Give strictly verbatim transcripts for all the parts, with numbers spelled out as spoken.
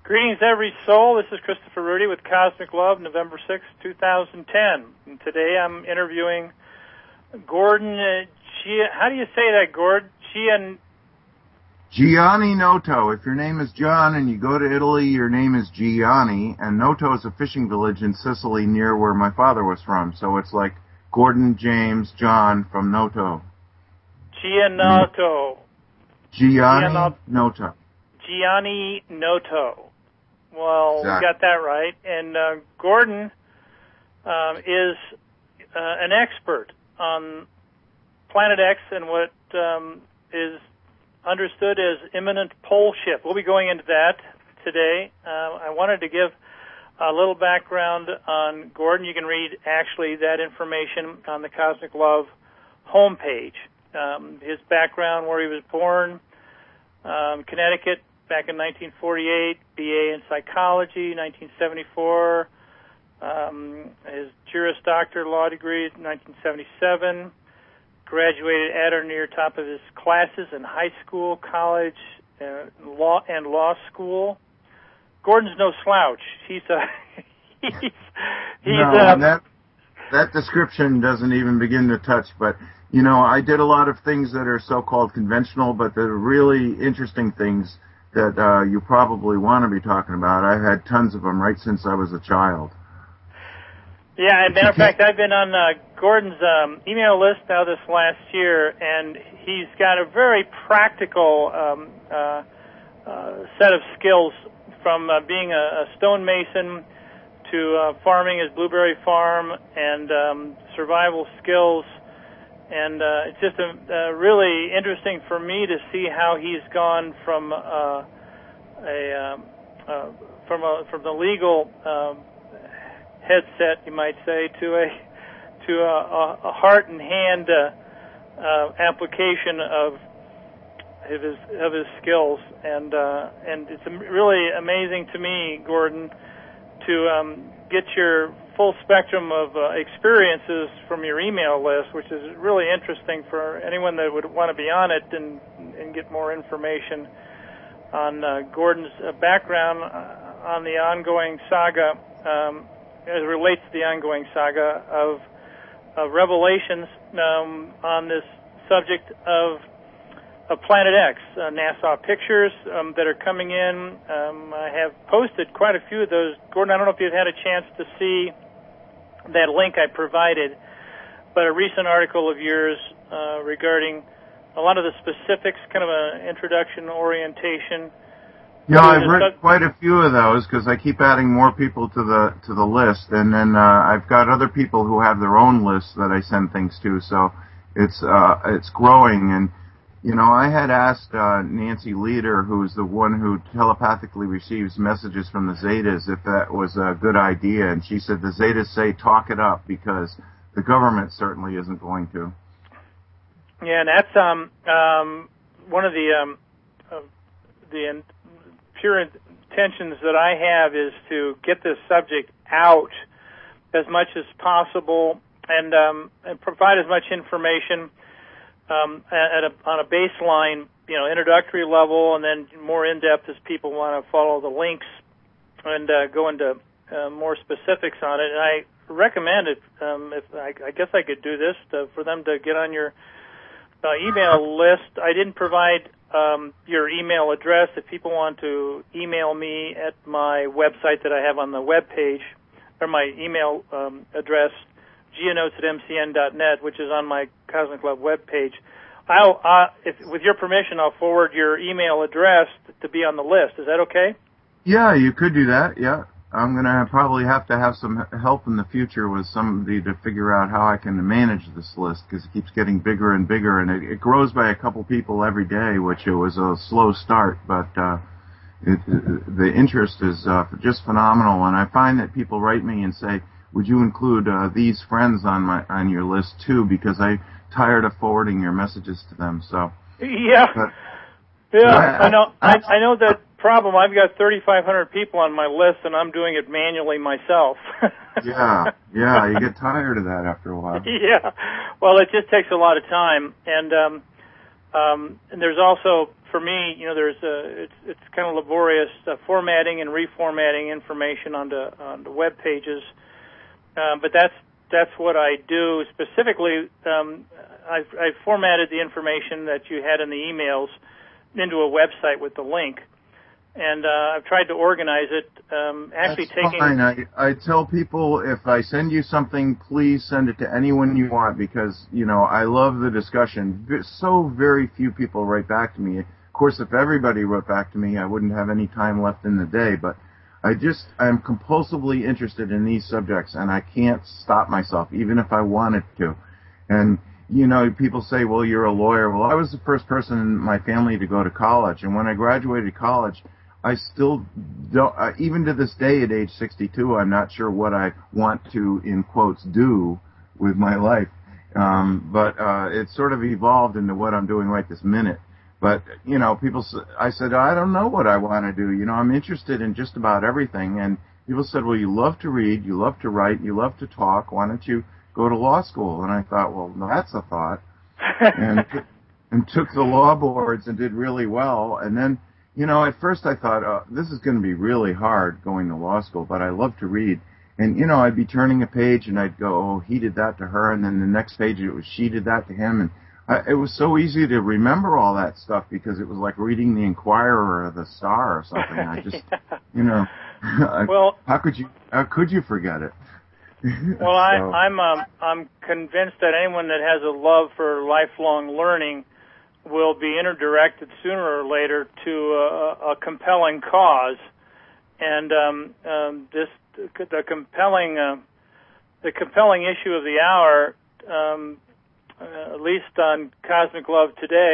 Greetings, every soul. This is Christopher Rudy with Cosmic Love, November sixth, two thousand ten. And today I'm interviewing Gordon. Uh, Gia, how do you say that, Gordon? Gian... Gianni Noto. If your name is John and you go to Italy, your name is Gianni. And Noto is a fishing village in Sicily near where my father was from. So it's like Gordon James John from Noto. Gianotto. Gianni Gianot- Noto. Gianni Noto. Well, Exactly. we got that right. And uh, Gordon um, is uh, an expert on Planet X and what um, is understood as imminent pole shift. We'll be going into that today. Uh, I wanted to give a little background on Gordon. You can read, actually, that information on the Cosmic Love homepage. Um, his background, where he was born, um, Connecticut, back in nineteen forty-eight, B A in psychology, nineteen seventy-four, um, his Juris Doctor law degree, nineteen seventy-seven, graduated at or near top of his classes in high school, college, uh, law and law school. Gordon's no slouch. He's a he's he's no, a, and that that description doesn't even begin to touch. But you know, I did a lot of things that are so-called conventional, but the really interesting things that uh, you probably want to be talking about. I had tons of them right since I was a child. Yeah, as a matter of fact, I've been on uh, Gordon's um, email list now this last year, and he's got a very practical um, uh, uh, set of skills, from uh, being a, a stonemason to uh, farming his blueberry farm and um, survival skills. And uh, it's just a, uh, really interesting for me to see how he's gone from uh, a um, uh, from a from the legal um, headset, you might say, to a to a, a heart and hand uh, uh, application of his of his skills. And uh, and it's really amazing to me, Gordon, to um, get your full spectrum of uh, experiences from your email list, which is really interesting for anyone that would want to be on it and and get more information on uh, Gordon's uh, background uh, on the ongoing saga, um, as it relates to the ongoing saga of, of revelations um, on this subject of of Planet X, uh, NASA pictures um, that are coming in. Um, I have posted quite a few of those. Gordon, I don't know if you've had a chance to see that link I provided, but a recent article of yours uh, regarding a lot of the specifics, kind of an introduction orientation. Yeah, I've read quite a few of those because I keep adding more people to the to the list, and then uh, I've got other people who have their own lists that I send things to. So it's uh, it's growing. And you know, I had asked uh, Nancy Leader, who's the one who telepathically receives messages from the Zetas, if that was a good idea, and she said the Zetas say talk it up because the government certainly isn't going to. Yeah, and that's um, um, one of the um, uh, the in, pure intentions that I have is to get this subject out as much as possible and, um, and provide as much information Um, at a, on a baseline, you know, introductory level, and then more in-depth as people want to follow the links and uh, go into uh, more specifics on it. And I recommend it, um, if I, I guess I could do this, to, for them to get on your uh, email list. I didn't provide um, your email address. If people want to email me at my website that I have on the web page, or my email um, address, gianotes at m c n dot net, which is on my Cosmic Love webpage. I'll, uh, if, with your permission, I'll forward your email address to be on the list. Is that okay? Yeah, you could do that, yeah. I'm going to probably have to have some help in the future with somebody to figure out how I can manage this list, because it keeps getting bigger and bigger, and it, it grows by a couple people every day, which it was a slow start, but uh, it, it, the interest is uh, just phenomenal. And I find that people write me and say, would you include uh, these friends on my on your list too? Because I'm tired of forwarding your messages to them. So yeah, but, yeah, I, I know. I, I, I know that problem. I've got thirty-five hundred people on my list, and I'm doing it manually myself. yeah, yeah, you get tired of that after a while. Yeah, well, it just takes a lot of time, and um, um, and there's also for me, you know, there's a it's it's kind of laborious uh, formatting and reformatting information onto onto web pages, uh, but that's that's what I do specifically. Um, I've, I've formatted the information that you had in the emails into a website with the link, and uh, I've tried to organize it. Um, actually, That's taking. Fine. I I tell people if I send you something, please send it to anyone you want because you know I love the discussion. So very few people write back to me. Of course, if everybody wrote back to me, I wouldn't have any time left in the day. But I just I'm compulsively interested in these subjects, and I can't stop myself, even if I wanted to. And you know, people say, well, you're a lawyer. Well, I was the first person in my family to go to college. And when I graduated college, I still don't, uh, even to this day at age sixty-two, I'm not sure what I want to, in quotes, do with my life. Um, but uh, it's sort of evolved into what I'm doing right this minute. But, you know, people, I said, I don't know what I want to do. You know, I'm interested in just about everything. And people said, well, you love to read, you love to write, you love to talk. Why don't you go to law school? And I thought, well, that's a thought. and, and took the law boards and did really well. And then, you know, at first I thought, oh, this is going to be really hard going to law school, but I love to read. And, you know, I'd be turning a page and I'd go, oh, he did that to her. And then the next page it was she did that to him. And I, it was so easy to remember all that stuff because it was like reading the Inquirer or the Star or something. I just, yeah. you know, well, how could you, how could you forget it? Well, I, so. I'm um, I'm convinced that anyone that has a love for lifelong learning will be interdirected sooner or later to a, a compelling cause, and um, um, this the compelling uh, the compelling issue of the hour, um, uh, at least on Cosmic Love Today,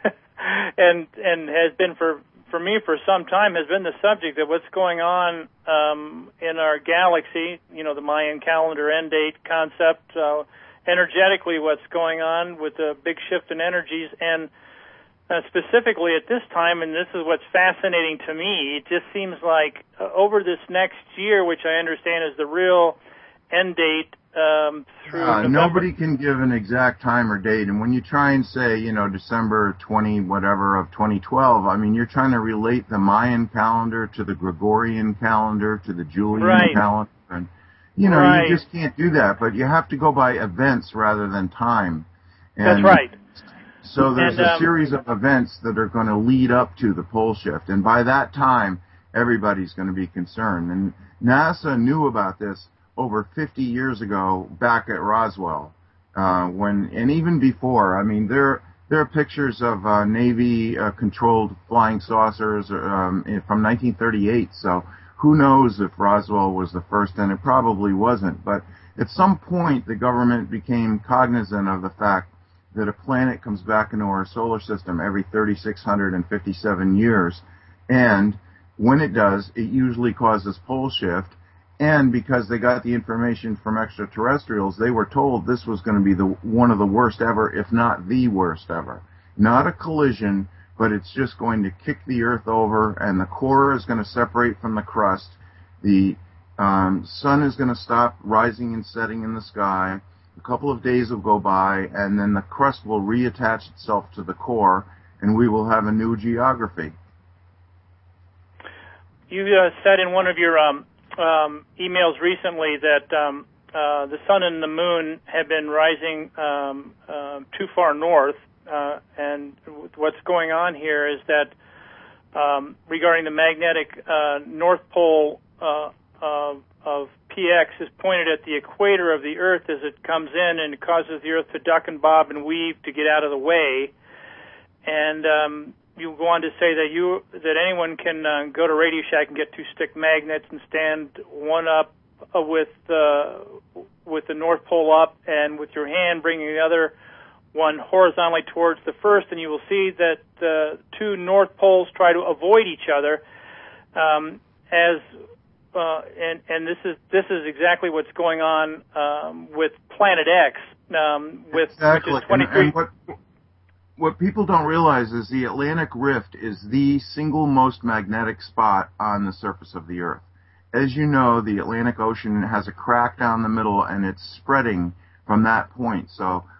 and and has been for. for me for some time has been the subject of what's going on um, in our galaxy, you know, the Mayan calendar end date concept, uh, energetically what's going on with the big shift in energies, and uh, specifically at this time, and this is what's fascinating to me, it just seems like uh, over this next year, which I understand is the real end date, Um, through uh, nobody can give an exact time or date, and when you try and say, you know, December twentieth, whatever of twenty twelve, I mean, you're trying to relate the Mayan calendar to the Gregorian calendar to the Julian right. calendar, and you know, right. you just can't do that. But you have to go by events rather than time. And that's right. So there's and, a um, series of events that are going to lead up to the pole shift, and by that time, everybody's going to be concerned. And NASA knew about this over fifty years ago, back at Roswell, uh, when, and even before. I mean, there there are pictures of uh, Navy-controlled uh, flying saucers um, from nineteen thirty-eight. So who knows if Roswell was the first, and it probably wasn't. But at some point, the government became cognizant of the fact that a planet comes back into our solar system every three thousand six hundred fifty-seven years, and when it does, it usually causes pole shift. And because they got the information from extraterrestrials, they were told this was going to be the one of the worst ever, if not the worst ever. Not a collision, but it's just going to kick the Earth over, and the core is going to separate from the crust. The um, sun is going to stop rising and setting in the sky. A couple of days will go by, and then the crust will reattach itself to the core, and we will have a new geography. You uh, said in one of your um Um, emails recently that um, uh, the sun and the moon have been rising um, uh, too far north, uh, and what's going on here is that um, regarding the magnetic uh, North Pole uh, uh, of P X is pointed at the equator of the Earth as it comes in, and it causes the Earth to duck and bob and weave to get out of the way. And um, you go on to say that you that anyone can uh, go to Radio Shack and get two stick magnets and stand one up uh, with uh, with the North Pole up, and with your hand bringing the other one horizontally towards the first, and you will see that the two North Poles try to avoid each other. Um, as uh, and and this is this is exactly what's going on um, with Planet X, um, with exactly. which is twenty-three. And, and what, What people don't realize is the Atlantic Rift is the single most magnetic spot on the surface of the Earth. As you know, the Atlantic Ocean has a crack down the middle, and it's spreading from that point. So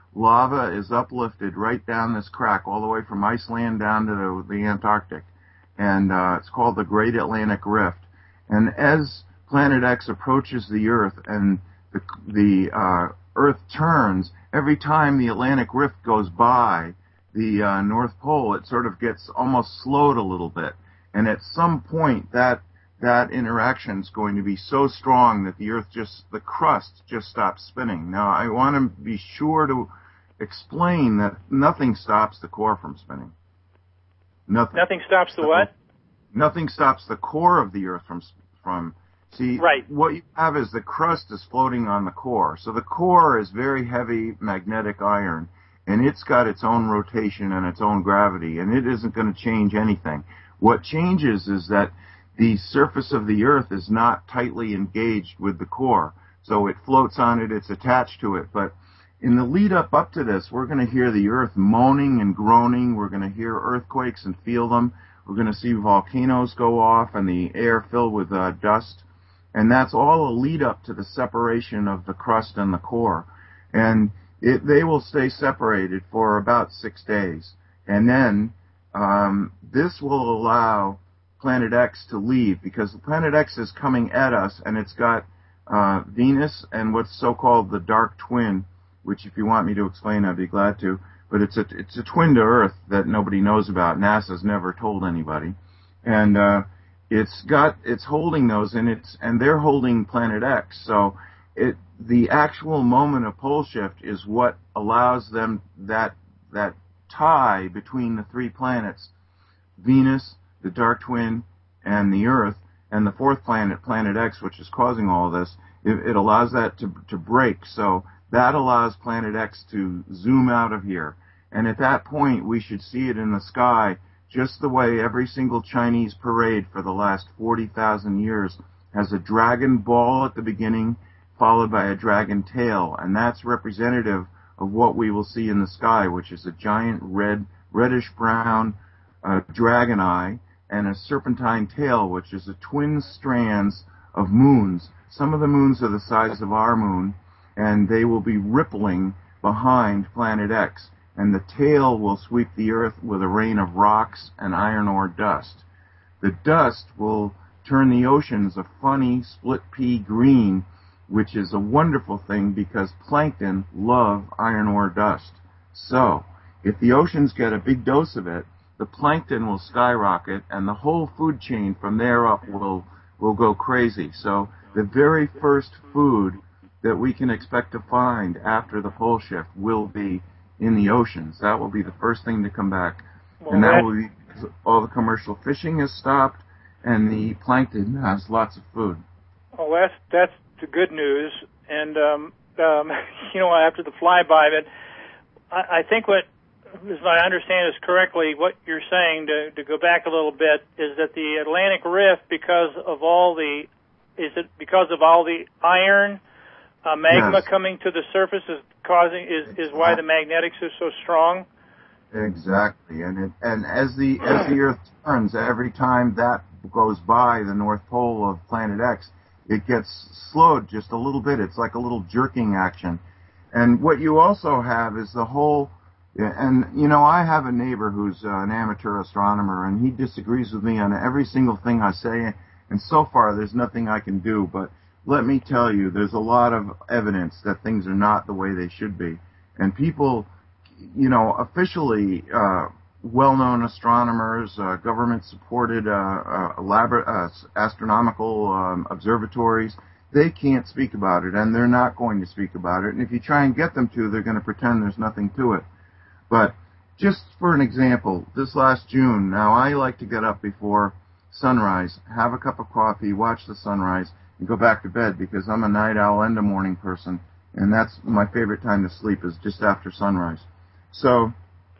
lava is uplifted right down this crack, all the way from Iceland down to the, the Antarctic. And uh, it's called the Great Atlantic Rift. And as Planet X approaches the Earth and the, the uh, Earth turns, every time the Atlantic Rift goes by the uh, North Pole, it sort of gets almost slowed a little bit. And at some point, that that interaction is going to be so strong that the Earth just, the crust just stops spinning. Now, I want to be sure to explain that nothing stops the core from spinning. Nothing. Nothing stops the so, what? Nothing stops the core of the Earth from from. See, right. What you have is the crust is floating on the core. So the core is very heavy magnetic iron, and it's got its own rotation and its own gravity, and it isn't going to change anything. What changes is that the surface of the Earth is not tightly engaged with the core. So it floats on it, it's attached to it. But in the lead up up to this, we're going to hear the Earth moaning and groaning. We're going to hear earthquakes and feel them. We're going to see volcanoes go off and the air filled with uh, dust. And that's all a lead up to the separation of the crust and the core. And it, they will stay separated for about six days. And then um, this will allow Planet X to leave, because Planet X is coming at us, and it's got uh, Venus and what's so-called the dark twin, which if you want me to explain, I'd be glad to. But it's a it's a twin to Earth that nobody knows about. NASA's never told anybody, and uh, it's got it's holding those, and it's and they're holding Planet X. So it the actual moment of pole shift is what allows them that that tie between the three planets, Venus, the dark twin, and the Earth, and the fourth planet, Planet X, which is causing all this. It, it allows that to to break. So that allows Planet X to zoom out of here. And at that point, we should see it in the sky just the way every single Chinese parade for the last forty thousand years has a dragon ball at the beginning, followed by a dragon tail. And that's representative of what we will see in the sky, which is a giant red, reddish-brown uh, dragon eye and a serpentine tail, which is a twin strands of moons. Some of the moons are the size of our moon, and they will be rippling behind Planet X, and the tail will sweep the Earth with a rain of rocks and iron ore dust. The dust will turn the oceans a funny split pea green, which is a wonderful thing because plankton love iron ore dust. So, if the oceans get a big dose of it, the plankton will skyrocket, and the whole food chain from there up will will go crazy. So, the very first food that we can expect to find after the pole shift will be in the oceans. That will be the first thing to come back. Well, and that, that will be because all the commercial fishing has stopped and the plankton has lots of food. Well, that's, that's the good news. And, um, um, you know, after the flyby, but I, I think what, if I understand this correctly, what you're saying, to, to go back a little bit, is that the Atlantic Rift, because of all the, is it because of all the iron, Uh, magma yes. coming to the surface is causing is, is why the magnetics are so strong. Exactly, and it, and as the as the Earth turns, every time that goes by the North Pole of Planet X, it gets slowed just a little bit. It's like a little jerking action. And what you also have is the whole. And you know, I have a neighbor who's uh, an amateur astronomer, and he disagrees with me on every single thing I say. And so far, there's nothing I can do, but let me tell you, there's a lot of evidence that things are not the way they should be. And people, you know, officially uh, well-known astronomers, uh, government-supported uh, uh, elabor- uh, astronomical um, observatories, they can't speak about it, and they're not going to speak about it. And if you try and get them to, they're going to pretend there's nothing to it. But just for an example, this last June, now I like to get up before sunrise, have a cup of coffee, watch the sunrise, and go back to bed because I'm a night owl and a morning person, and that's my favorite time to sleep is just after sunrise. So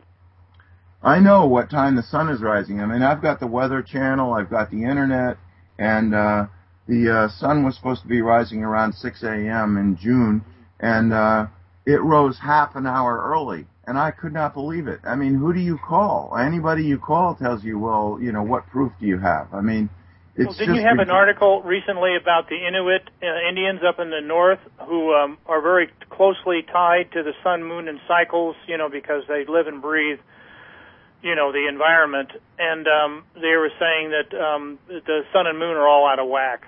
I know what time the sun is rising. I mean, I've got the Weather Channel, I've got the Internet, and uh, the uh, sun was supposed to be rising around six a.m. in June, and uh, it rose half an hour early, and I could not believe it. I mean, who do you call? Anybody you call tells you, well, you know, what proof do you have? I mean, It's well, didn't just you have ridiculous. an article recently about the Inuit uh, Indians up in the north who um, are very closely tied to the sun, moon, and cycles, you know, because they live and breathe, you know, the environment, and um, they were saying that um, the sun and moon are all out of whack.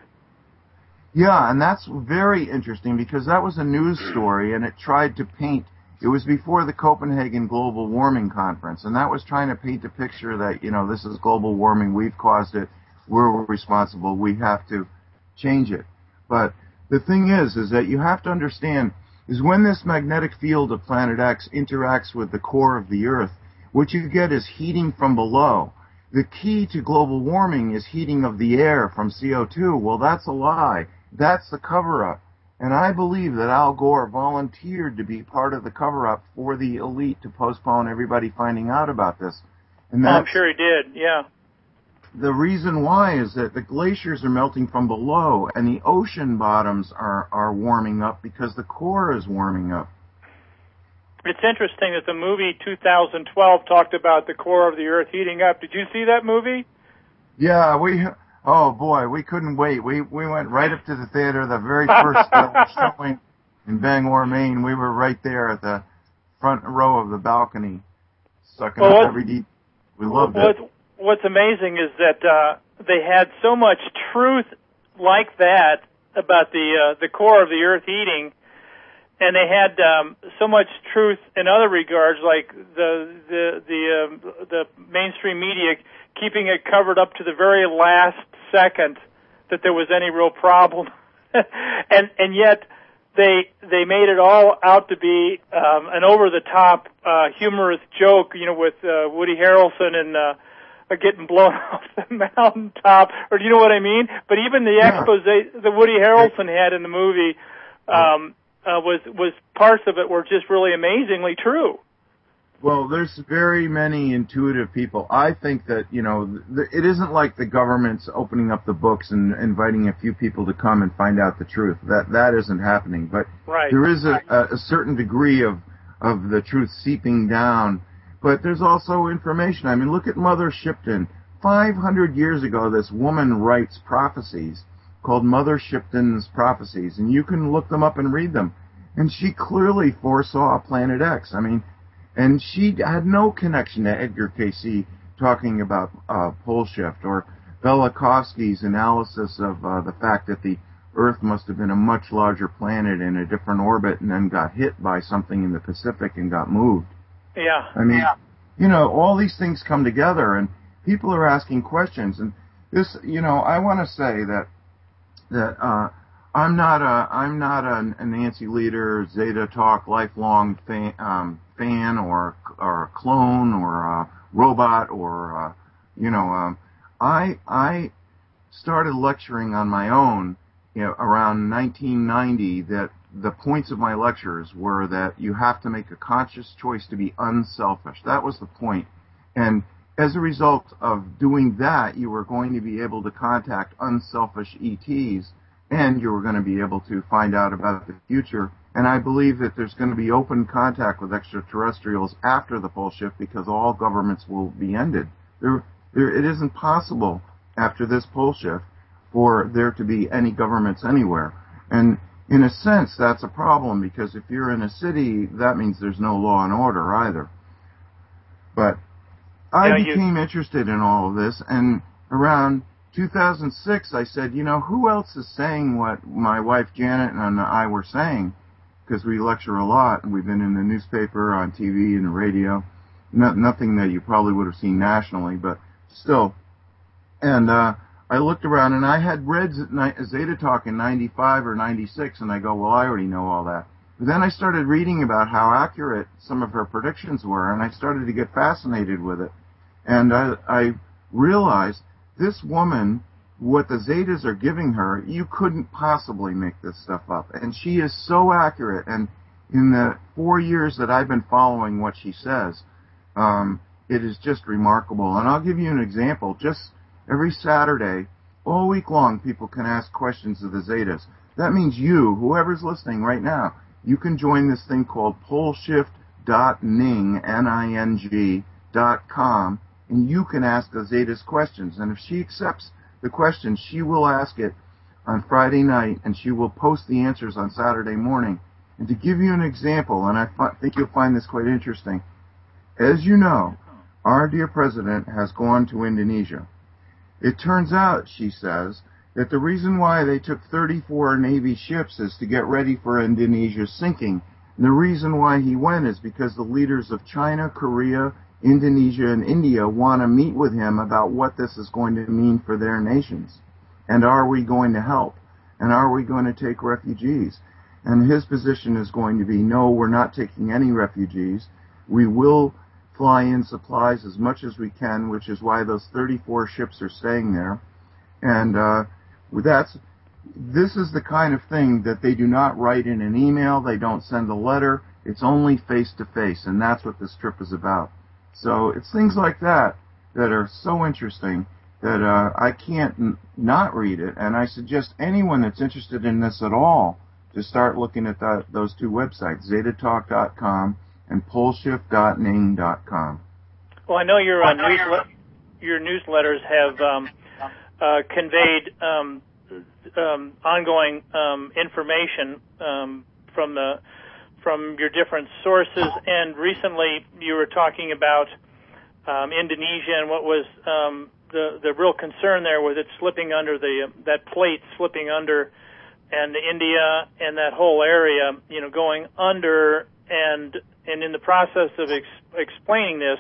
Yeah, and that's very interesting because that was a news story, and it tried to paint. It was before the Copenhagen Global Warming Conference, and that was trying to paint a picture that, you know, this is global warming, we've caused it, we're responsible, we have to change it. But the thing is, is that you have to understand, is when this magnetic field of Planet X interacts with the core of the Earth, what you get is heating from below. The key to global warming is heating of the air from C O two. Well, that's a lie. That's the cover-up. And I believe that Al Gore volunteered to be part of the cover-up for the elite to postpone everybody finding out about this. And Oh, I'm sure he did, yeah. The reason why is that the glaciers are melting from below and the ocean bottoms are, are warming up because the core is warming up. It's interesting that the movie two thousand twelve talked about the core of the Earth heating up. Did you see that movie? Yeah, we... Oh, boy, we couldn't wait. We we went right up to the theater, the very first uh, showing in Bangor, Maine. We were right there at the front row of the balcony, sucking well, up every detail. We loved what, it. What's amazing is that uh, they had so much truth like that about the uh, the core of the Earth heating, and they had um, so much truth in other regards, like the the the, um, the mainstream media keeping it covered up to the very last second that there was any real problem, and and yet they they made it all out to be um, an over the top uh, humorous joke, you know, with uh, Woody Harrelson and uh, getting blown off the mountaintop, or do you know what I mean? But even the Yeah. expose that Woody Harrelson had in the movie um, uh, was was parts of it were just really amazingly true. Well, there's very many intuitive people. I think that, you know, th- it isn't like the government's opening up the books and inviting a few people to come and find out the truth. That that isn't happening. But Right. there is a, a, a certain degree of, of the truth seeping down. But there's also information. I mean, look at Mother Shipton. five hundred years ago, this woman writes prophecies called Mother Shipton's Prophecies, and you can look them up and read them. And she clearly foresaw Planet X. I mean, and she had no connection to Edgar Cayce talking about uh, pole shift or Velikovsky's analysis of uh, the fact that the Earth must have been a much larger planet in a different orbit and then got hit by something in the Pacific and got moved. Yeah. I mean, yeah. you know, all these things come together and people are asking questions. And this, you know, I want to say that that uh, I'm not a I'm not a, a Nancy Leader, Zeta Talk lifelong fan, um, fan or or a clone or a robot or uh, you know um, I I started lecturing on my own, you know, around nineteen ninety. That the points of my lectures were that you have to make a conscious choice to be unselfish. That was the point. And as a result of doing that, you were going to be able to contact unselfish E Ts, and you were going to be able to find out about the future. And I believe that there's going to be open contact with extraterrestrials after the pole shift because all governments will be ended. There, there, it isn't possible after this pole shift for there to be any governments anywhere. And in a sense, that's a problem because if you're in a city, that means there's no law and order either. But I Yeah, you- became interested in all of this, and around two thousand six, I said, you know, who else is saying what my wife Janet and I were saying? Because we lecture a lot, and we've been in the newspaper, on T V, and the radio. No, nothing that you probably would have seen nationally, but still. And uh, I looked around, and I had read Zeta Talk in ninety-five or ninety-six, and I go, well, I already know all that. But then I started reading about how accurate some of her predictions were, and I started to get fascinated with it. And I, I realized this woman, what the Zetas are giving her, you couldn't possibly make this stuff up. And she is so accurate. And in the four years that I've been following what she says, um, it is just remarkable. And I'll give you an example. Just every Saturday, all week long, people can ask questions of the Zetas. That means you, whoever's listening right now, you can join this thing called poleshift dot ning, N I N G, dot com, and you can ask the Zetas questions. And if she accepts the question, she will ask it on Friday night, and she will post the answers on Saturday morning. And to give you an example, and I fi- think you'll find this quite interesting, as you know, our dear president has gone to Indonesia. It turns out, she says, that the reason why they took thirty-four Navy ships is to get ready for Indonesia's sinking. And the reason why he went is because the leaders of China, Korea, Indonesia, and India want to meet with him about what this is going to mean for their nations. And are we going to help? And are we going to take refugees? And his position is going to be, no, we're not taking any refugees. We will fly in supplies as much as we can, which is why those thirty-four ships are staying there. And uh, that's this is the kind of thing that they do not write in an email. They don't send a letter. It's only face-to-face, and that's what this trip is about. So it's things like that that are so interesting that uh, I can't n- not read it. And I suggest anyone that's interested in this at all to start looking at that, those two websites, zeta talk dot com and poleshift dot ning dot com. Well, I know your uh, newslet- your newsletters have um, uh, conveyed um, um, ongoing um, information um, from the from your different sources, and recently you were talking about um, Indonesia and what was um, the the real concern there was it slipping under the that plate slipping under, and India and that whole area, you know, going under. And and in the process of ex- explaining this,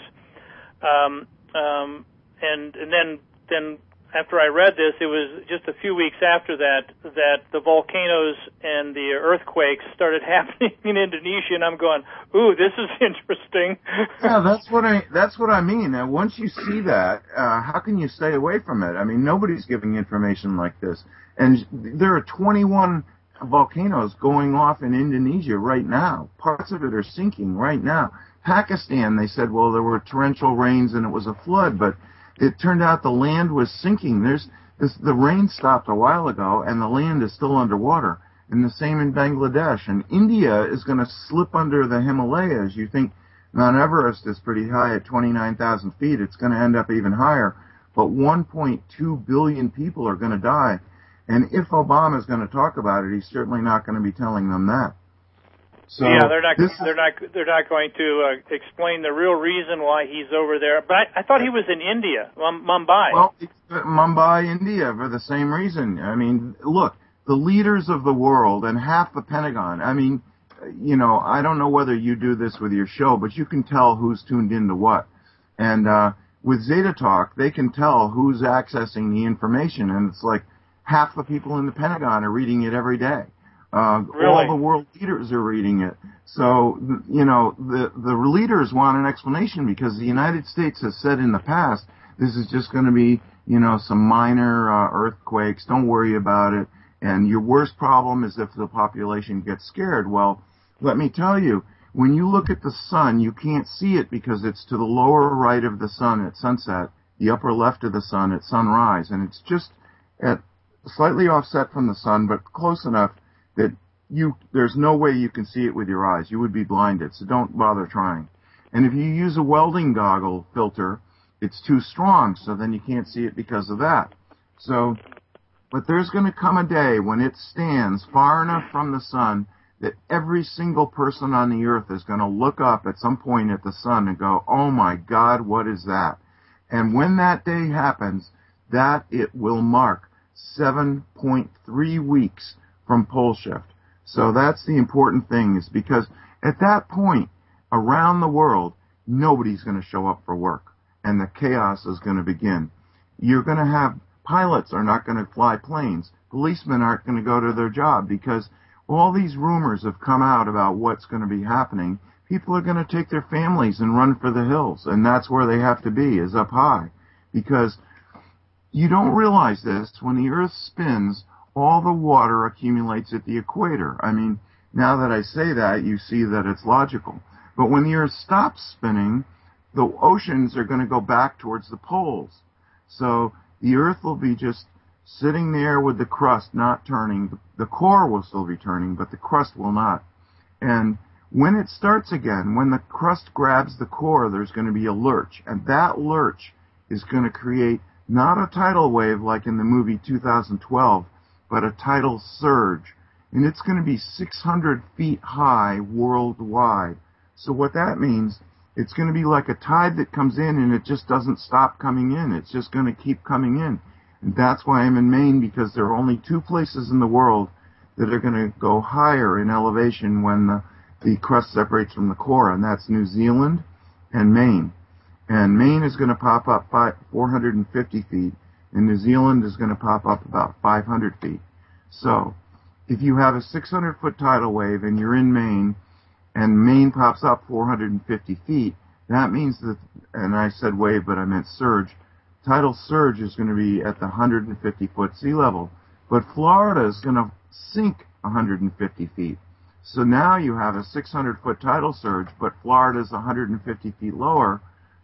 um, um, and and then then after I read this, it was just a few weeks after that that the volcanoes and the earthquakes started happening in Indonesia, and I'm going, ooh, this is interesting. Yeah, that's what I that's what I mean. Now, once you see that, uh, how can you stay away from it? I mean, nobody's giving information like this, and there are twenty-one volcanoes going off in Indonesia right now. Parts of it are sinking right now. Pakistan, they said, well, there were torrential rains and it was a flood, but it turned out the land was sinking. There's this, the rain stopped a while ago, and the land is still underwater. And the same in Bangladesh. And India is going to slip under the Himalayas. You think Mount Everest is pretty high at twenty-nine thousand feet. It's going to end up even higher. But one point two billion people are going to die. And if Obama is going to talk about it, he's certainly not going to be telling them that. So yeah, they're not. This they're not. They're not going to uh, explain the real reason why he's over there. But I, I thought he was in India, Mumbai. Well, it's Mumbai, India, for the same reason. I mean, look, the leaders of the world and half the Pentagon. I mean, you know, I don't know whether you do this with your show, but you can tell who's tuned into what. And uh, with Zeta Talk, they can tell who's accessing the information, and it's like half the people in the Pentagon are reading it every day. Uh, really? All the world leaders are reading it. So, you know, the, the leaders want an explanation because the United States has said in the past, this is just going to be, you know, some minor uh, earthquakes. Don't worry about it. And your worst problem is if the population gets scared. Well, let me tell you, when you look at the sun, you can't see it because it's to the lower right of the sun at sunset, the upper left of the sun at sunrise. And it's just at slightly offset from the sun, but close enough that you there's no way you can see it with your eyes. You would be blinded, so don't bother trying. And if you use a welding goggle filter, it's too strong, so then you can't see it because of that. So, but there's going to come a day when it stands far enough from the sun that every single person on the earth is going to look up at some point at the sun and go, oh my God, what is that? And when that day happens, that it will mark seven point three weeks from pole shift. So that's the important thing, is because at that point, around the world, nobody's going to show up for work, and the chaos is going to begin. You're going to have pilots are not going to fly planes. Policemen aren't going to go to their job because all these rumors have come out about what's going to be happening. People are going to take their families and run for the hills, and that's where they have to be, is up high. Because you don't realize this, when the Earth spins, all the water accumulates at the equator. I mean, now that I say that, you see that it's logical. But when the Earth stops spinning, the oceans are going to go back towards the poles. So the Earth will be just sitting there with the crust not turning. The core will still be turning, but the crust will not. And when it starts again, when the crust grabs the core, there's going to be a lurch. And that lurch is going to create not a tidal wave like in the movie two thousand twelve, but a tidal surge. And it's going to be six hundred feet high worldwide. So what that means, it's going to be like a tide that comes in and it just doesn't stop coming in. It's just going to keep coming in. And that's why I'm in Maine, because there are only two places in the world that are going to go higher in elevation when the, the crust separates from the core, and that's New Zealand and Maine. And Maine is going to pop up five, four hundred fifty feet, and New Zealand is going to pop up about five hundred feet. So if you have a six hundred foot tidal wave and you're in Maine, and Maine pops up four hundred fifty feet, that means that, and I said wave, but I meant surge, tidal surge is going to be at the one hundred fifty foot sea level. But Florida is going to sink one hundred fifty feet. So now you have a six hundred foot tidal surge, but Florida is one hundred fifty feet lower,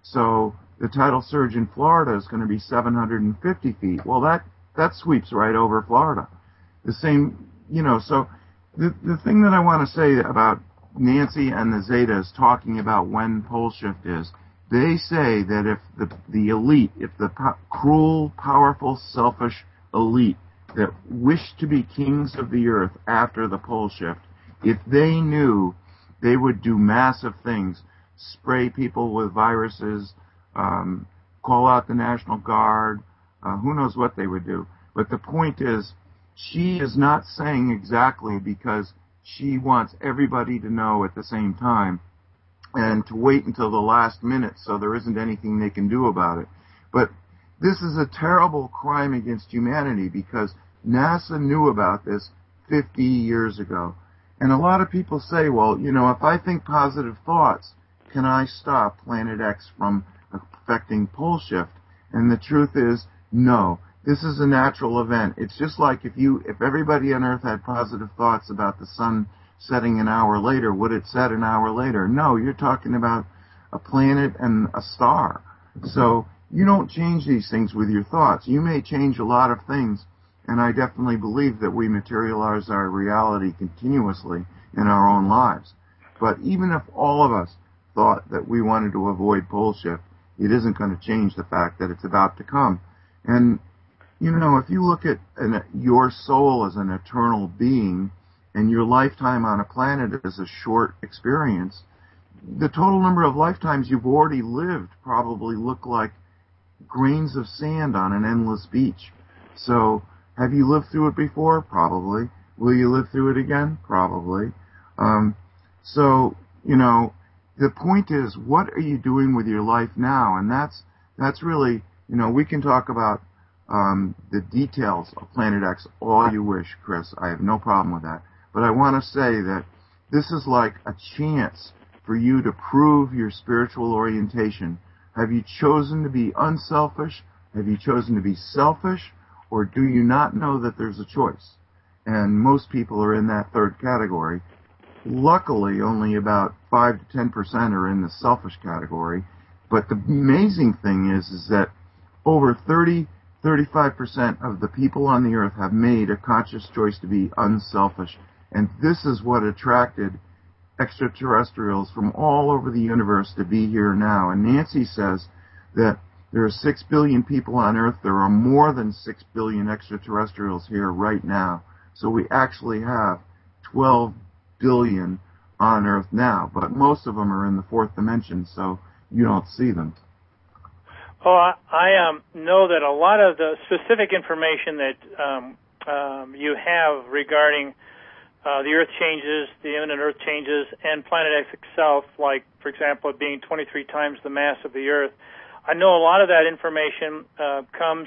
so the tidal surge in Florida is going to be seven hundred fifty feet. Well, that, that sweeps right over Florida. The same, you know, so the, the thing that I want to say about Nancy and the Zetas talking about when pole shift is, they say that if the, the elite, if the po- cruel, powerful, selfish elite that wish to be kings of the earth after the pole shift, if they knew, they would do massive things, spray people with viruses, um, call out the National Guard, uh, who knows what they would do. But the point is, she is not saying exactly because she wants everybody to know at the same time and to wait until the last minute so there isn't anything they can do about it. But this is a terrible crime against humanity because NASA knew about this fifty years ago. And a lot of people say, well, you know, if I think positive thoughts, can I stop Planet X from affecting pole shift? And the truth is, no. This is a natural event. It's just like if you, if everybody on Earth had positive thoughts about the sun setting an hour later, would it set an hour later? No, you're talking about a planet and a star. So you don't change these things with your thoughts. You may change a lot of things, and I definitely believe that we materialize our reality continuously in our own lives. But even if all of us thought that we wanted to avoid pole shift, it isn't going to change the fact that it's about to come. And you know, if you look at an, your soul as an eternal being and your lifetime on a planet is a short experience, the total number of lifetimes you've already lived probably look like grains of sand on an endless beach. So, have you lived through it before? Probably. Will you live through it again? Probably. Um, so, you know, the point is, what are you doing with your life now? And that's, that's really, you know, we can talk about Um, the details of Planet X all you wish, Chris. I have no problem with that. But I want to say that this is like a chance for you to prove your spiritual orientation. Have you chosen to be unselfish? Have you chosen to be selfish? Or do you not know that there's a choice? And most people are in that third category. Luckily, only about five to ten percent are in the selfish category. But the amazing thing is, is that over thirty thirty-five percent of the people on the earth have made a conscious choice to be unselfish. And this is what attracted extraterrestrials from all over the universe to be here now. And Nancy says that there are six billion people on earth. There are more than six billion extraterrestrials here right now. So we actually have twelve billion on earth now. But most of them are in the fourth dimension, so you don't see them. Oh, I, I um, know that a lot of the specific information that um, um, you have regarding uh, the Earth changes, the imminent Earth changes, and Planet X itself, like, for example, it being twenty-three times the mass of the Earth, I know a lot of that information uh, comes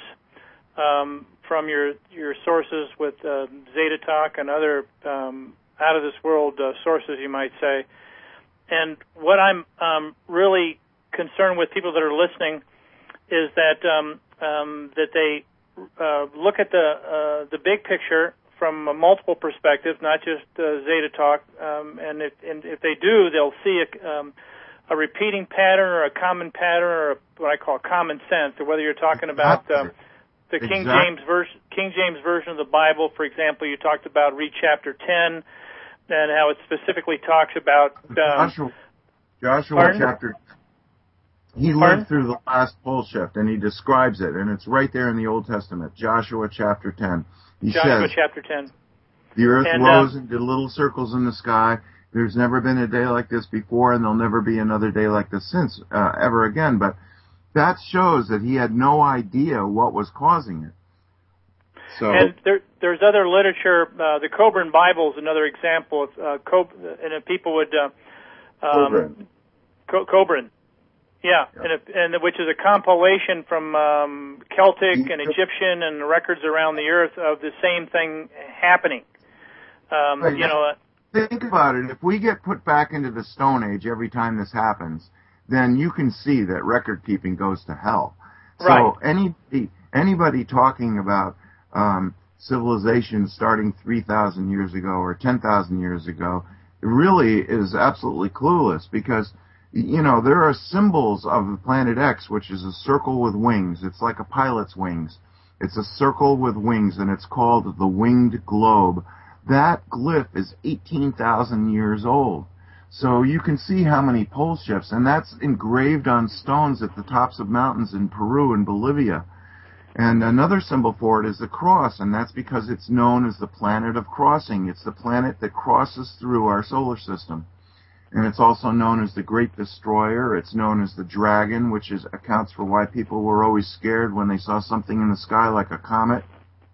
um, from your your sources with uh, Zeta Talk and other um, out-of-this-world uh, sources, you might say. And what I'm um, really concerned with people that are listening is that um, um, that they uh, look at the uh, the big picture from a multiple perspectives, not just uh, Zeta Talk. Um, and, if, and if they do, they'll see a, um, a repeating pattern or a common pattern or a, what I call common sense. Or whether you're talking about um, the exactly. King James version, King James version of the Bible, for example, you talked about read chapter ten and how it specifically talks about um, Joshua, Joshua chapter. He Pardon? lived through the last pole shift, and he describes it, and it's right there in the Old Testament, Joshua chapter ten. He Joshua says, chapter ten. the earth and, rose uh, into little circles in the sky. There's never been a day like this before, and there'll never be another day like this since, uh, ever again. But that shows that he had no idea what was causing it. So, and there, there's other literature. Uh, the Coburn Bible is another example of uh, Cob- and if people would uh, um, Coburn. Co- Coburn, yeah, Yeah. and, if, and which is a compilation from um, Celtic and Egypt. Egyptian and records around the earth of the same thing happening. Um, Right. you know, uh, Think about it. If we get put back into the Stone Age every time this happens, then you can see that record keeping goes to hell. Right. So anybody, anybody talking about um, civilization starting three thousand years ago or ten thousand years ago really is absolutely clueless, because, you know, there are symbols of the planet X, which is a circle with wings. It's like a pilot's wings. It's a circle with wings, and it's called the winged globe. That glyph is eighteen thousand years old. So you can see how many pole shifts, and that's engraved on stones at the tops of mountains in Peru and Bolivia. And another symbol for it is the cross, and that's because it's known as the planet of crossing. It's the planet that crosses through our solar system. And it's also known as the Great Destroyer. It's known as the Dragon, which is accounts for why people were always scared when they saw something in the sky like a comet.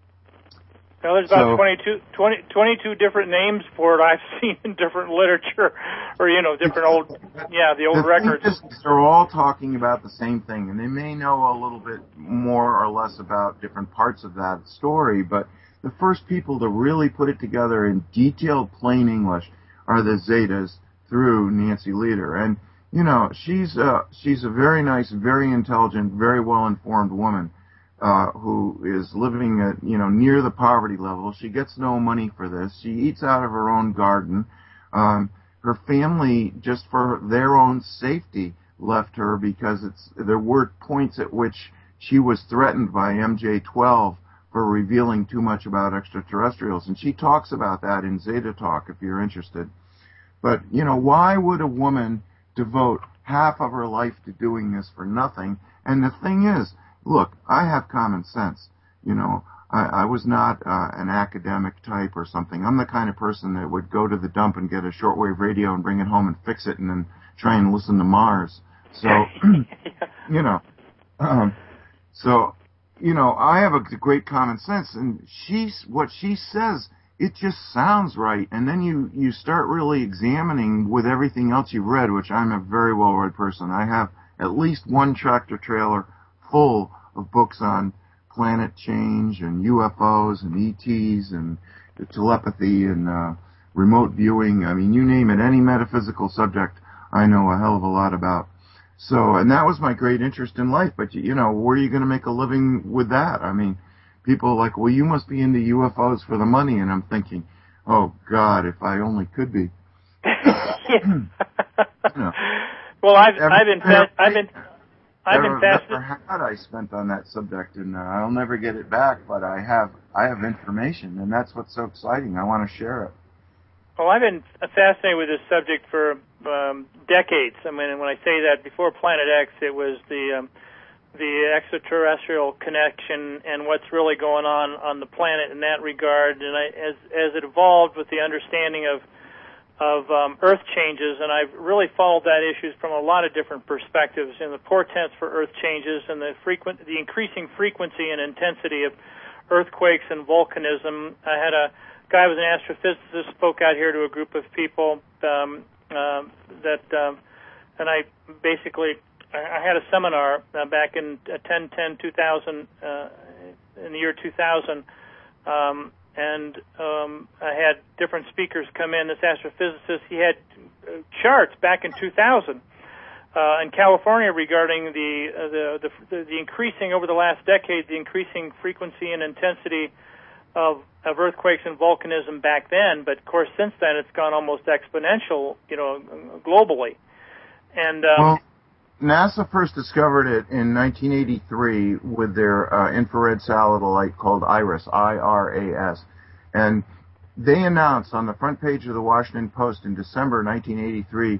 well, there's about So- twenty-two, twenty, twenty-two different names for it I've seen in different literature, or, you know, different old, yeah, the old the records. thing is, they're all talking about the same thing, and they may know a little bit more or less about different parts of that story, but the first people to really put it together in detailed, plain English are the Zetas through Nancy Lieder. And, you know, she's a, she's a very nice, very intelligent, very well-informed woman uh, who is living at, you know, near the poverty level. She gets no money for this. She eats out of her own garden. Um, her family, just for their own safety, left her because it's there were points at which she was threatened by M J twelve for revealing too much about extraterrestrials. And she talks about that in Zeta Talk, if you're interested. But, you know, why would a woman devote half of her life to doing this for nothing? And the thing is, look, I have common sense. You know, I, I was not uh, an academic type or something. I'm the kind of person that would go to the dump and get a shortwave radio and bring it home and fix it and then try and listen to Mars. So, you know, um, so, you know, I have a great common sense, and she's, what she says, it just sounds right. And then you, you start really examining with everything else you've read, which I'm a very well-read person. I have at least one tractor trailer full of books on planet change and U F Os and E Ts and telepathy and uh, remote viewing. I mean, you name it, any metaphysical subject I know a hell of a lot about. So, and that was my great interest in life. But, you know, where are you going to make a living with that? I mean, people are like, well, you must be into U F Os for the money. And I'm thinking, oh, God, if I only could be. Yeah. You know, Well, I've every- I've been fa- I've been I've been Never, fascinated. never had I spent on that subject, and uh, I'll never get it back. But I have, I have information, and that's what's so exciting. I want to share it. Well, I've been fascinated with this subject for um, decades. I mean, when I say that, before Planet X, it was the um, the extraterrestrial connection and what's really going on on the planet in that regard. And I, as as it evolved with the understanding of of um, Earth changes, and I've really followed that issues from a lot of different perspectives, in the portents for Earth changes and the frequent, the increasing frequency and intensity of earthquakes and volcanism. I had a guy who was an astrophysicist spoke out here to a group of people um, uh, that, um, and I basically I had a seminar uh, back in ten ten two thousand uh, in the year two thousand. Um, And um, I had different speakers come in. This astrophysicist, he had uh, charts back in two thousand uh, in California regarding the, uh, the the the increasing over the last decade, the increasing frequency and intensity of of earthquakes and volcanism back then. But of course, since then, it's gone almost exponential, you know, globally. And um, well, NASA first discovered it in nineteen eighty-three with their uh, infrared satellite called IRAS, I R A S. And they announced on the front page of the Washington Post in December nineteen eighty-three,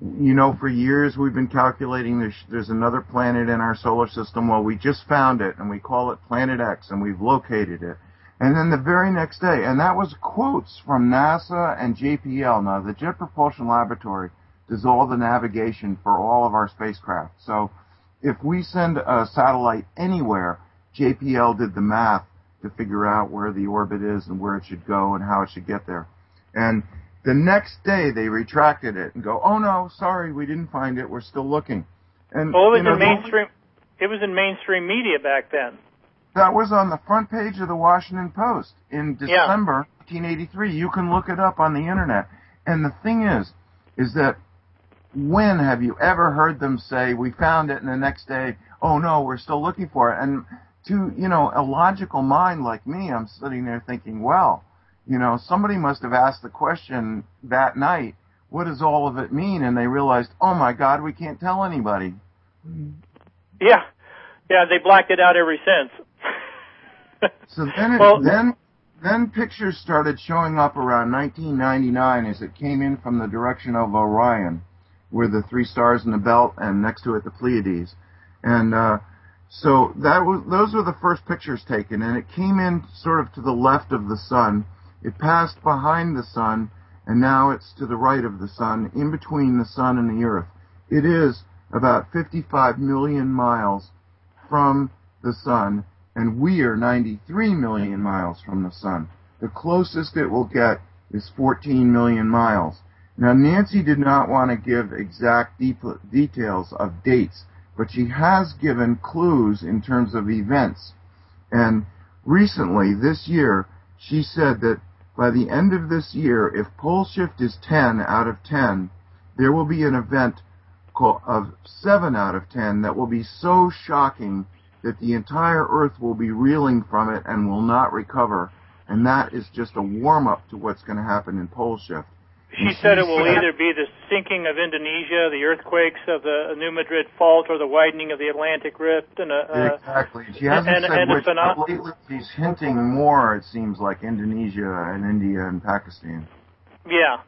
You know, for years we've been calculating there's, there's another planet in our solar system. Well, we just found it, and we call it Planet X, and we've located it. And then the very next day, and that was quotes from NASA and J P L. Now, the Jet Propulsion Laboratory does all the navigation for all of our spacecraft. So if we send a satellite anywhere, J P L did the math to figure out where the orbit is and where it should go and how it should get there. And the next day, they retracted it and go, "Oh no, sorry, we didn't find it. We're still looking." And well, it was you know, in mainstream. It was in mainstream media back then. That was on the front page of the Washington Post in December yeah. nineteen eighty-three. You can look it up on the internet. And the thing is, is that when have you ever heard them say, "We found it," and the next day, "Oh no, we're still looking for it"? And to you know, a logical mind like me, I'm sitting there thinking, well. You know, somebody must have asked the question that night, what does all of it mean? And they realized, oh my God, we can't tell anybody. Yeah. Yeah, they blacked it out ever since. So then, it, well, then, then pictures started showing up around nineteen ninety-nine as it came in from the direction of Orion, where the three stars in the belt and next to it the Pleiades. And, uh, so that was, those were the first pictures taken, and it came in sort of to the left of the sun. It passed behind the sun, and now it's to the right of the sun, in between the sun and the earth. It is about fifty-five million miles from the sun, and we are ninety-three million miles from the sun. The closest it will get is fourteen million miles. Now, Nancy did not want to give exact de- details of dates, but she has given clues in terms of events. And recently, this year, she said that by the end of this year, if pole shift is ten out of ten, there will be an event called, of seven out of ten that will be so shocking that the entire Earth will be reeling from it and will not recover. And that is just a warm-up to what's going to happen in pole shift. She said it will either be the sinking of Indonesia, the earthquakes of the New Madrid Fault, or the widening of the Atlantic Rift. And a, exactly. She hasn't and, said and which, but lately she's hinting more, it seems, like Indonesia and India and Pakistan. Yeah.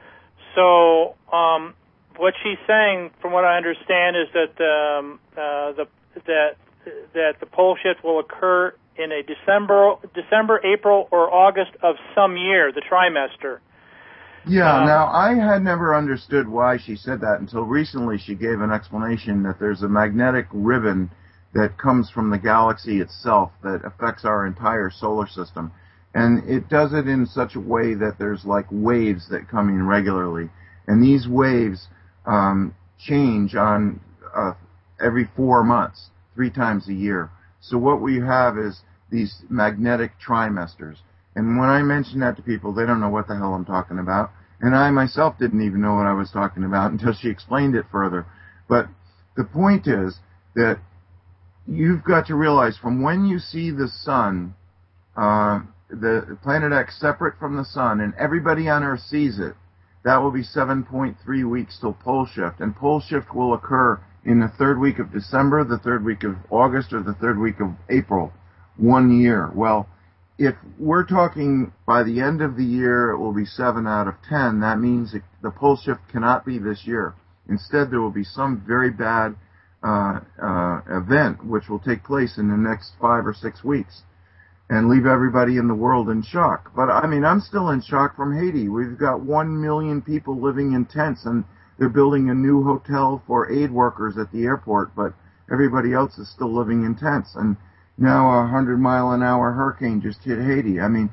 So um, what she's saying, from what I understand, is that um, uh, the that that the pole shift will occur in a December, December, April, or August of some year, the trimester. Yeah, um, now, I had never understood why she said that until recently she gave an explanation that there's a magnetic ribbon that comes from the galaxy itself that affects our entire solar system. And it does it in such a way that there's like waves that come in regularly. And these waves um, change on uh, every four months, three times a year. So what we have is these magnetic trimesters. And when I mention that to people, they don't know what the hell I'm talking about. And I myself didn't even know what I was talking about until she explained it further. But the point is that you've got to realize from when you see the sun, uh, the Planet X separate from the sun, and everybody on Earth sees it, that will be seven point three weeks till pole shift. And pole shift will occur in the third week of December, the third week of August, or the third week of April, one year. Well, if we're talking by the end of the year, it will be seven out of ten. That means it, the pole shift cannot be this year. Instead, there will be some very bad uh, uh, event which will take place in the next five or six weeks and leave everybody in the world in shock. But, I mean, I'm still in shock from Haiti. We've got one million people living in tents, and they're building a new hotel for aid workers at the airport, but everybody else is still living in tents. And now a hundred mile an hour hurricane just hit Haiti. I mean,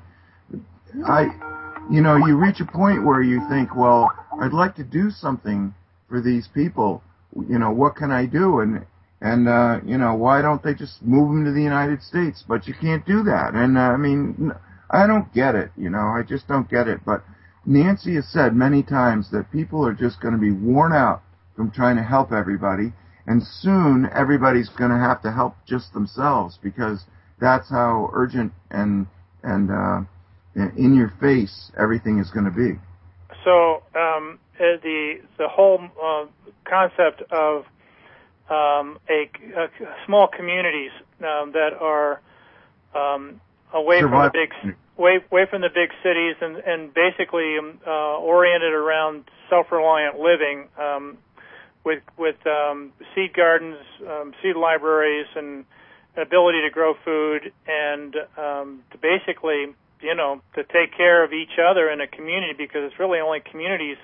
I, you know, you reach a point where you think, well, I'd like to do something for these people. You know, what can I do? And, and, uh, you know, why don't they just move them to the United States? But you can't do that. And, uh, I mean, I don't get it, you know, I just don't get it. But Nancy has said many times that people are just going to be worn out from trying to help everybody. And soon, everybody's going to have to help just themselves, because that's how urgent and and uh, in your face everything is going to be. So um, the the whole uh, concept of um, a, a small communities um, that are um, away Survival. from the big, away, away from the big cities, and and basically um, uh, oriented around self-reliant living, um, with with um, seed gardens, um, seed libraries, and ability to grow food, and um, to basically, you know, to take care of each other in a community, because it's really only communities,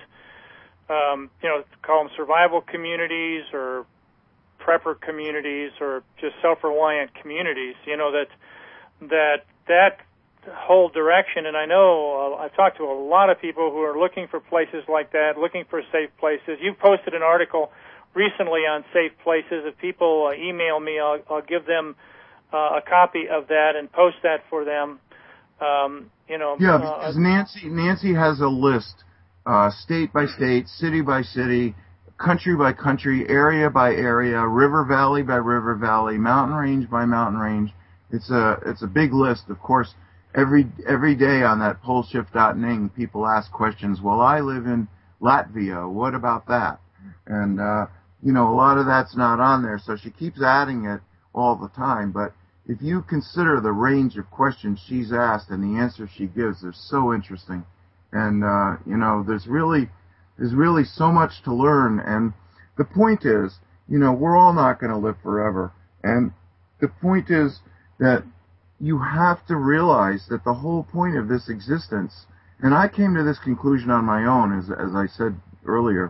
um, you know, call them survival communities or prepper communities or just self-reliant communities, you know, that that that whole direction. And I know uh, I've talked to a lot of people who are looking for places like that, looking for safe places. You've posted an article recently on safe places. If people uh, email me, I'll, I'll give them uh, a copy of that and post that for them. Um, you know, yeah, uh, because Nancy Nancy has a list, uh, state by state, city by city, country by country, area by area, river valley by river valley, mountain range by mountain range. It's a it's a big list. Of course, every every day on that poleshift dot n g, people ask questions. Well, I live in Latvia. What about that? And uh, you know, a lot of that's not on there, so she keeps adding it all the time. But if you consider the range of questions she's asked and the answers she gives, they're so interesting. And uh, you know, there's really there's really so much to learn. And the point is, you know, we're all not going to live forever. And the point is that you have to realize that the whole point of this existence, and I came to this conclusion on my own, as as I said earlier,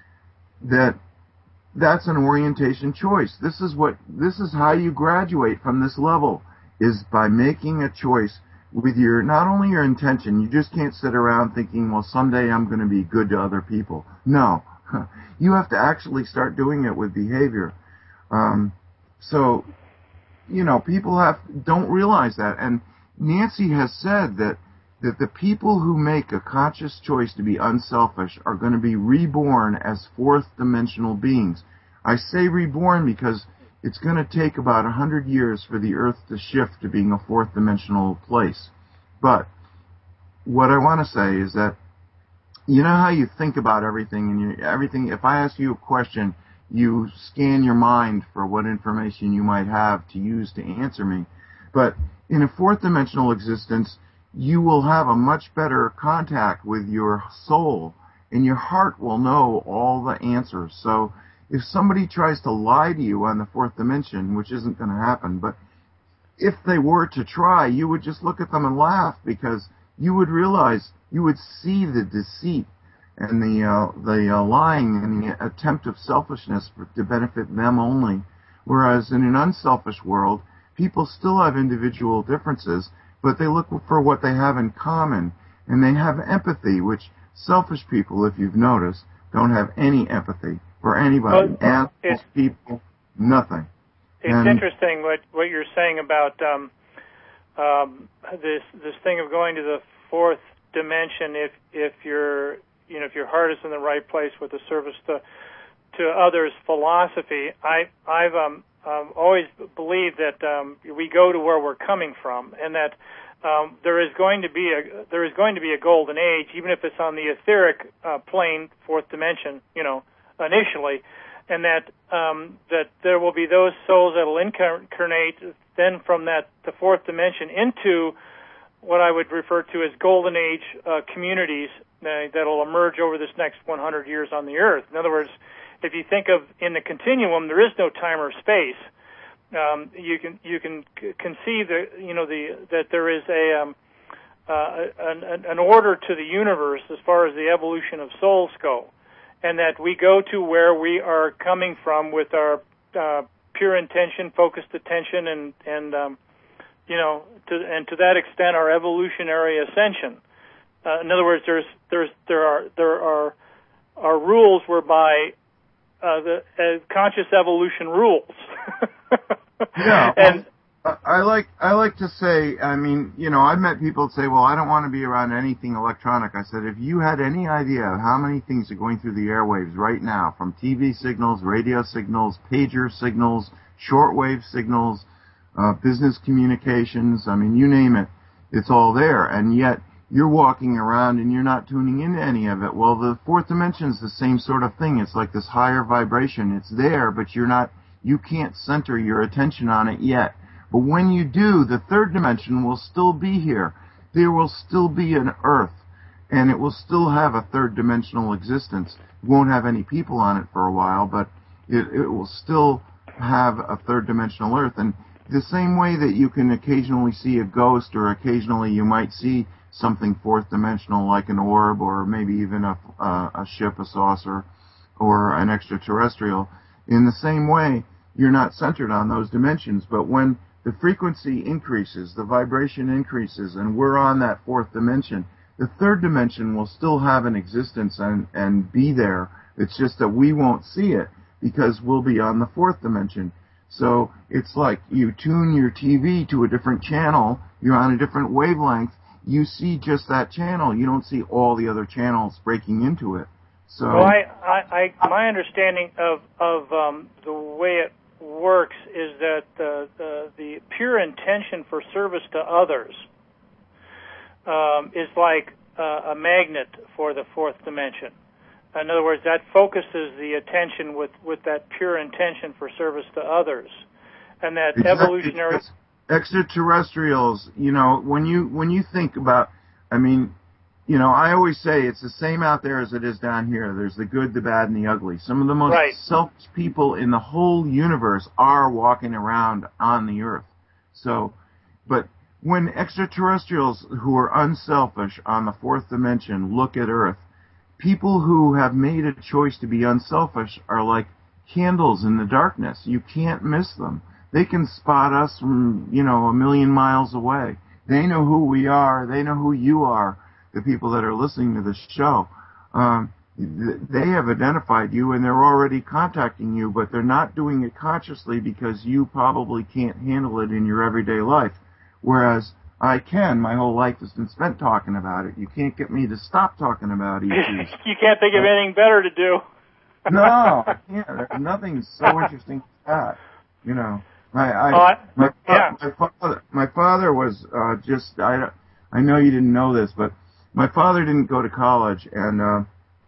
that that's an orientation choice. This is what this is how you graduate from this level, is by making a choice with your not only your intention. You just can't sit around thinking, well, someday I'm going to be good to other people. No, you have to actually start doing it with behavior. Um, so, you know, people have don't realize that. And Nancy has said that that the people who make a conscious choice to be unselfish are going to be reborn as fourth-dimensional beings. I say reborn because it's going to take about one hundred years for the Earth to shift to being a fourth-dimensional place. But what I want to say is that, you know how you think about everything, and you, everything, if I ask you a question, you scan your mind for what information you might have to use to answer me. But in a fourth-dimensional existence, you will have a much better contact with your soul, and your heart will know all the answers. So if somebody tries to lie to you on the fourth dimension, which isn't going to happen, but if they were to try, you would just look at them and laugh, because you would realize, you would see the deceit and the uh, the uh, lying and the attempt of selfishness for, to benefit them only. Whereas in an unselfish world, people still have individual differences, but they look for what they have in common, and they have empathy, which selfish people, if you've noticed, don't have any empathy for anybody. Well, Animals, people, nothing. It's and, interesting what what you're saying about um, um, this this thing of going to the fourth dimension. If if your you know if your heart is in the right place with the service to to others philosophy, I I've um. Um, always believe that um, we go to where we're coming from, and that um, there is going to be a there is going to be a golden age, even if it's on the etheric uh, plane, fourth dimension, you know, initially, and that um, that there will be those souls that will incarnate then from that the fourth dimension into what I would refer to as golden age uh, communities uh, that will emerge over this next one hundred years on the earth. In other words, if you think of in the continuum, there is no time or space. Um, you can you can c- conceive that you know the that there is a um, uh, an, an order to the universe as far as the evolution of souls go, and that we go to where we are coming from with our uh, pure intention, focused attention, and and um, you know to and to that extent our evolutionary ascension. Uh, in other words, there's there's there are there are are rules whereby Uh, the uh, conscious evolution rules. yeah, and well, I like I like to say, I mean, you know, I've met people that say, well, I don't want to be around anything electronic. I said, if you had any idea of how many things are going through the airwaves right now, from T V signals, radio signals, pager signals, shortwave signals, uh, business communications, I mean, you name it, it's all there, and yet you're walking around and you're not tuning into any of it. Well, the fourth dimension is the same sort of thing. It's like this higher vibration. It's there, but you're not, you can't center your attention on it yet. But when you do, the third dimension will still be here. There will still be an Earth, and it will still have a third dimensional existence. It won't have any people on it for a while, but it, it will still have a third dimensional Earth. And the same way that you can occasionally see a ghost, or occasionally you might see something fourth dimensional like an orb, or maybe even a, a, a ship, a saucer, or an extraterrestrial, in the same way, you're not centered on those dimensions. But when the frequency increases, the vibration increases, and we're on that fourth dimension, the third dimension will still have an existence and, and be there. It's just that we won't see it because we'll be on the fourth dimension. So it's like you tune your T V to a different channel, you're on a different wavelength, you see just that channel. You don't see all the other channels breaking into it. So, well, I, I, I my understanding of of um, the way it works is that the the, the pure intention for service to others um, is like uh, a magnet for the fourth dimension. In other words, that focuses the attention with, with that pure intention for service to others, and that exactly. evolutionary extraterrestrials. You know, when you when you think about, I mean. You know, I always say it's the same out there as it is down here. There's the good, the bad, and the ugly. Some of the most right. selfish people in the whole universe are walking around on the Earth. So, but when extraterrestrials who are unselfish on the fourth dimension look at Earth, people who have made a choice to be unselfish are like candles in the darkness. You can't miss them. They can spot us from, you know, a million miles away. They know who we are. They know who you are. The people that are listening to this show, um, they have identified you and they're already contacting you, but they're not doing it consciously because you probably can't handle it in your everyday life. Whereas I can. My whole life has been spent talking about it. You can't get me to stop talking about E Ts. You can't think of anything better to do. No, I can't. There's nothing so interesting as that. You know, I, I, uh, my, yeah. my father, my father was uh, just. I, I know you didn't know this, but. My father didn't go to college, and uh,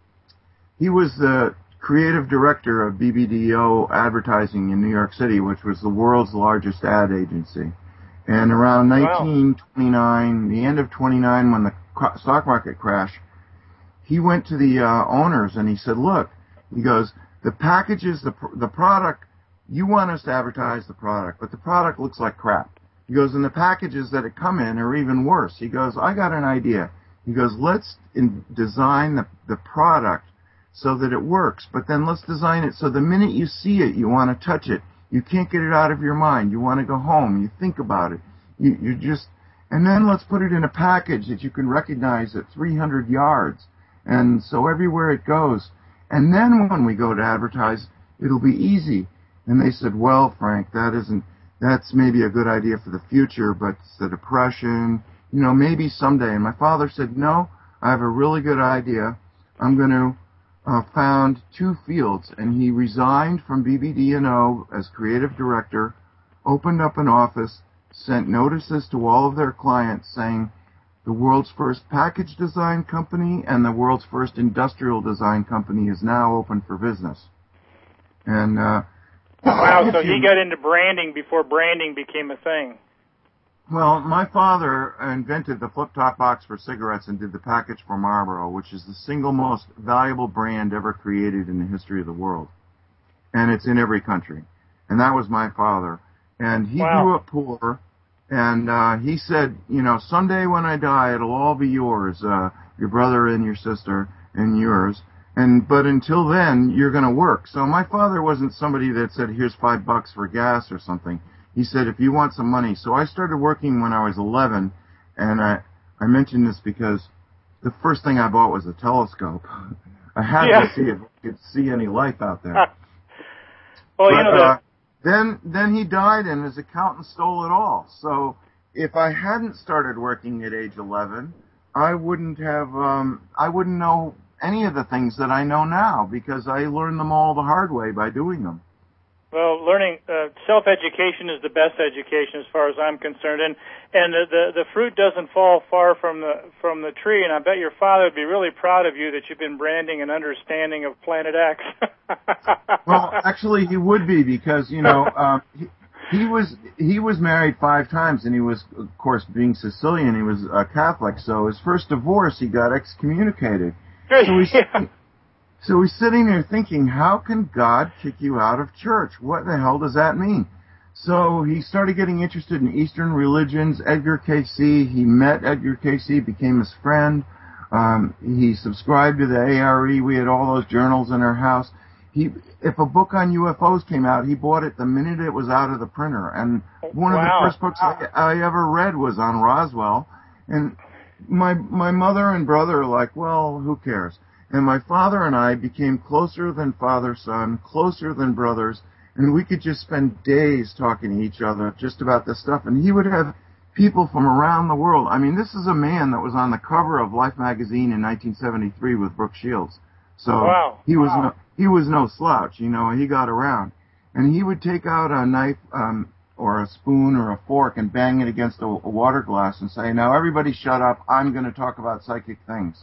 he was the creative director of B B D O Advertising in New York City, which was the world's largest ad agency. And around nineteen twenty-nine, the end of twenty-nine, when the stock market crashed, he went to the uh, owners and he said, look, he goes, the packages, the the product, you want us to advertise the product, but the product looks like crap. He goes, and the packages that it come in are even worse. He goes, I got an idea. He goes, let's in design the, the product so that it works, but then let's design it so the minute you see it, you want to touch it. You can't get it out of your mind. You want to go home. You think about it. You, you just, and then let's put it in a package that you can recognize at three hundred yards. And so everywhere it goes. And then when we go to advertise, it'll be easy. And they said, well, Frank, that isn't, that's maybe a good idea for the future, but it's the depression. You know, maybe someday. And my father said, no, I have a really good idea. I'm going to uh, found two fields. And he resigned from B B D O as creative director, opened up an office, sent notices to all of their clients saying the world's first package design company and the world's first industrial design company is now open for business. And uh, wow, so he got into branding before branding became a thing. Well, my father invented the flip-top box for cigarettes and did the package for Marlboro, which is the single most valuable brand ever created in the history of the world. And it's in every country. And that was my father. And he wow. grew up poor, and uh, he said, you know, someday when I die, it'll all be yours, uh, your brother and your sister and yours. And but until then, you're going to work. So my father wasn't somebody that said, here's five bucks for gas or something. He said, if you want some money. So I started working when I was eleven, and I, I mentioned this because the first thing I bought was a telescope. I had yeah. to see if I could see any life out there. well, but, you know, uh, then, then he died, and his accountant stole it all. So if I hadn't started working at age eleven, I wouldn't have, um, I wouldn't know any of the things that I know now because I learned them all the hard way by doing them. Well, learning uh, self-education is the best education, as far as I'm concerned, and and the, the the fruit doesn't fall far from the from the tree. And I bet your father would be really proud of you that you've been branding an understanding of Planet X. Well, actually, he would be because you know um, he, he was he was married five times, and he was, of course, being Sicilian, he was a Catholic. So his first divorce, he got excommunicated. So he's, yeah. so he's sitting there thinking, how can God kick you out of church? What the hell does that mean? So he started getting interested in Eastern religions. Edgar Cayce, he met Edgar Cayce, became his friend. Um, he subscribed to the A R E. We had all those journals in our house. He, if a book on U F Os came out, he bought it the minute it was out of the printer. And one wow. of the first books I, I ever read was on Roswell. And my my mother and brother are like, well, who cares? And my father and I became closer than father-son, closer than brothers. And we could just spend days talking to each other just about this stuff. And he would have people from around the world. I mean, this is a man that was on the cover of Life magazine in nineteen seventy-three with Brooke Shields. So wow. he was wow. no, he was no slouch, you know. He got around, and he would take out a knife um, or a spoon or a fork and bang it against a, a water glass and say, "Now everybody, shut up! I'm going to talk about psychic things."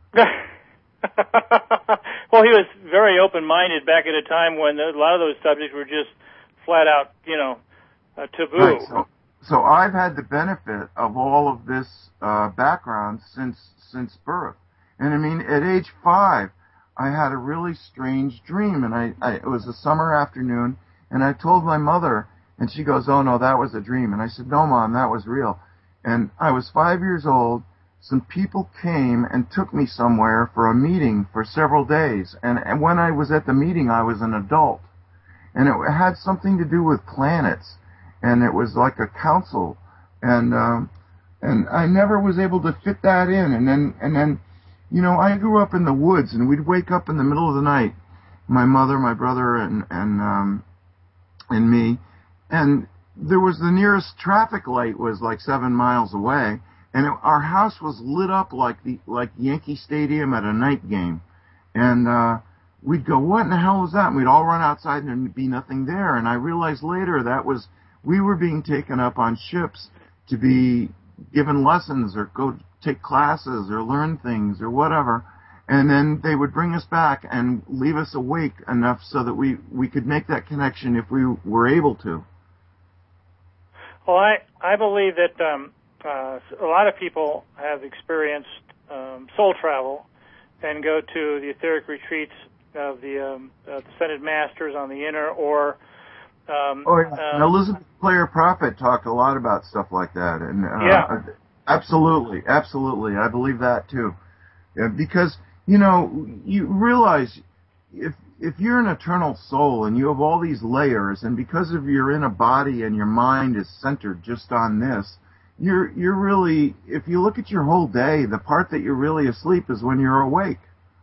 Well, he was very open-minded back at a time when a lot of those subjects were just flat out, you know, uh, taboo. Right, so, so I've had the benefit of all of this uh, background since since birth, and I mean, at age five, I had a really strange dream, and I, I it was a summer afternoon, and I told my mother, and she goes, "Oh no, that was a dream," and I said, "No, Mom, that was real." And I was five years old. Some people came and took me somewhere for a meeting for several days. And, and when I was at the meeting, I was an adult. And it had something to do with planets. And it was like a council. And, um, and I never was able to fit that in. And then, and then, you know, I grew up in the woods, and we'd wake up in the middle of the night, my mother, my brother, and, and, um, and me. And there was the nearest traffic light was like seven miles away. And it, our house was lit up like the like Yankee Stadium at a night game. And uh, we'd go, "What in the hell was that?" And we'd all run outside and there'd be nothing there. And I realized later that was we were being taken up on ships to be given lessons or go take classes or learn things or whatever. And then they would bring us back and leave us awake enough so that we, we could make that connection if we were able to. Well, I, I believe that um, uh, a lot of people have experienced um, soul travel and go to the etheric retreats of the um, uh, Ascended Masters on the inner, or um, oh, yeah. um, Elizabeth Clare Prophet talked a lot about stuff like that, and uh, yeah, absolutely, absolutely, I believe that too, yeah, because you know you realize if if you're an eternal soul and you have all these layers, and because of you're in a body and your mind is centered just on this, you're you're really, if you look at your whole day, the part that you're really asleep is when you're awake.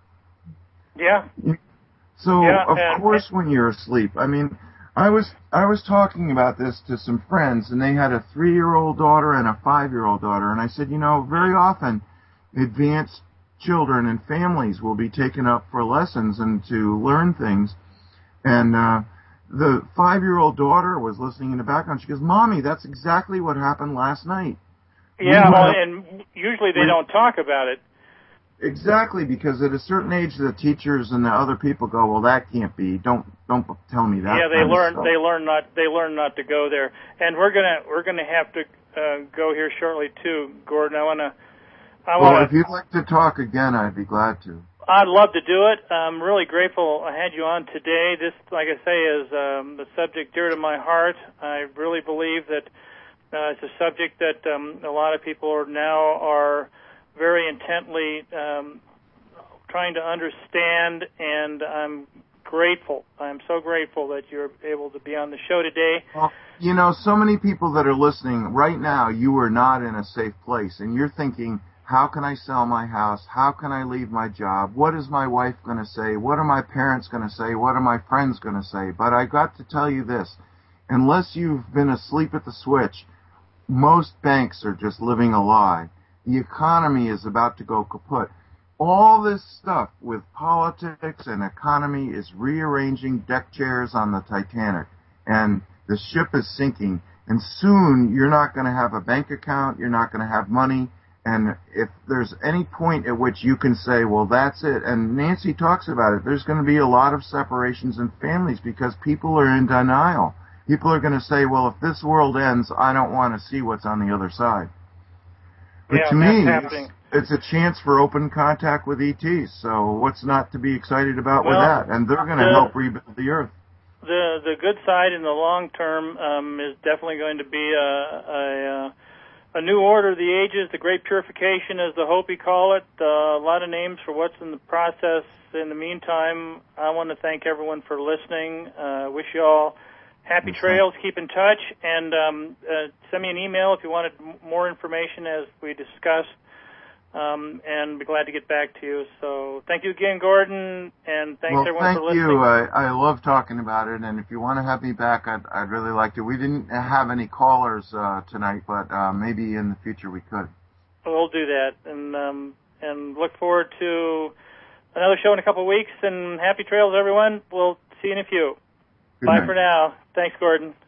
Yeah. So yeah, of and, course when you're asleep, I mean, I was I was talking about this to some friends, and they had a three-year-old daughter and a five-year-old daughter, and I said, you know, very often advanced children and families will be taken up for lessons and to learn things, and uh, the five-year-old daughter was listening in the background. She goes, "Mommy, that's exactly what happened last night." Yeah, we well, up, and usually they we, don't talk about it. Exactly, because at a certain age, the teachers and the other people go, "Well, that can't be. Don't don't tell me that." Yeah, they kind learn of stuff. they learn not they learn not to go there. And we're gonna we're gonna have to uh, go here shortly too, Gordon. I wanna I well, wanna. if you'd like to talk again, I'd be glad to. I'd love to do it. I'm really grateful I had you on today. This, like I say, is um, the subject dear to my heart. I really believe that uh, it's a subject that um, a lot of people are now are very intently um, trying to understand, and I'm grateful. I'm so grateful that you're able to be on the show today. Well, you know, so many people that are listening right now, you are not in a safe place, and you're thinking, how can I sell my house? How can I leave my job? What is my wife going to say? What are my parents going to say? What are my friends going to say? But I got to tell you this, unless you've been asleep at the switch, most banks are just living a lie. The economy is about to go kaput. All this stuff with politics and economy is rearranging deck chairs on the Titanic, and the ship is sinking, and soon you're not going to have a bank account, you're not going to have money, and if there's any point at which you can say, well, that's it, and Nancy talks about it, there's going to be a lot of separations in families because people are in denial. people are going to say, well, if this world ends, I don't want to see what's on the other side. But yeah, to me, happening. it's, it's a chance for open contact with E Ts. So what's not to be excited about well, with that? And they're going to the, help rebuild the Earth. The the good side in the long term um, is definitely going to be a, a a new order of the ages, the Great Purification, as the Hopi call it. Uh, a lot of names for what's in the process. In the meantime, I want to thank everyone for listening. Uh, wish you all happy trails. Keep in touch, and um, uh, send me an email if you wanted more information as we discussed. Um, and be glad to get back to you. So thank you again, Gordon, and thanks well, everyone thank for listening. you. I, I love talking about it, and if you want to have me back, I'd, I'd really like to. We didn't have any callers uh, tonight, but uh, maybe in the future we could. We'll do that, and um, and look forward to another show in a couple of weeks. And happy trails, everyone. We'll see you in a few. Good Bye night. for now. Thanks, Gordon.